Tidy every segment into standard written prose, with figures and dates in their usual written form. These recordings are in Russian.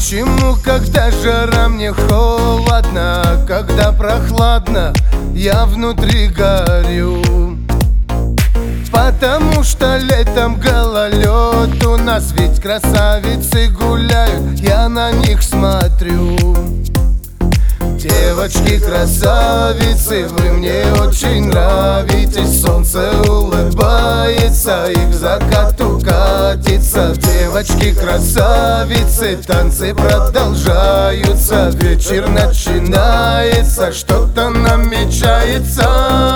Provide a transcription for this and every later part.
Почему, когда жара, мне холодно, когда прохладно, я внутри горю? Потому что летом гололед, у нас ведь красавицы гуляют, я на них смотрю. Девочки-красавицы, вы мне очень нравитесь. Солнце улыбается и к закату катится. Девочки-красавицы, танцы продолжаются. Вечер начинается, что-то намечается.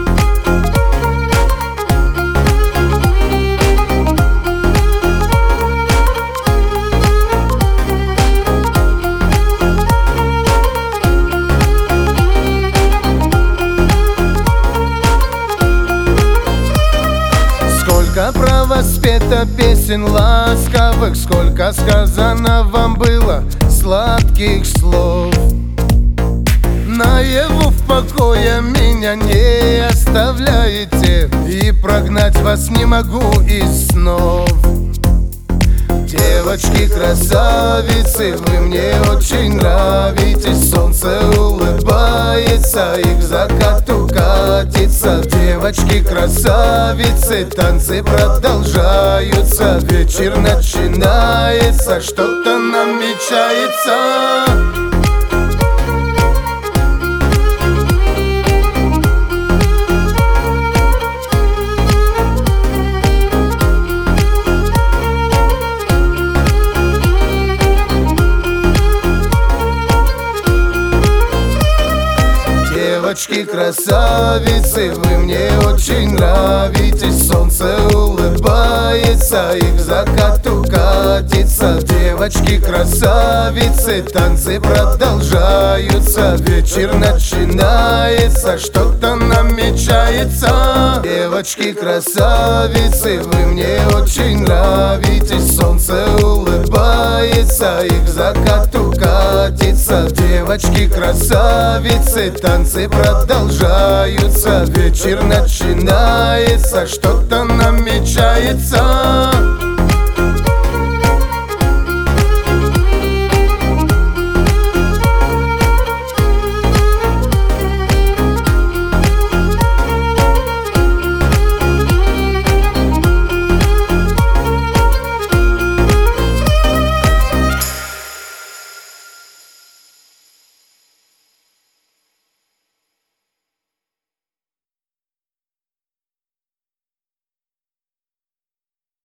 Сколько про вас спето песен ласковых, сколько сказано вам было сладких слов. Наяву в покое меня не оставляете, и прогнать вас не могу из снов. Девочки-красавицы, вы мне очень нравитесь. Солнце улыбается и к закату катится. Девочки-красавицы, танцы продолжаются. Вечер начинается, что-то намечается. Девочки-красавицы, вы мне очень нравитесь. Солнце улыбается и к закату катится. Девочки-красавицы, танцы продолжаются. Вечер начинается, что-то намечается. Девочки-красавицы, вы мне очень нравитесь. Солнце улыбается и к закату катится. Девочки-красавицы, танцы продолжаются. Вечер начинается, что-то намечается.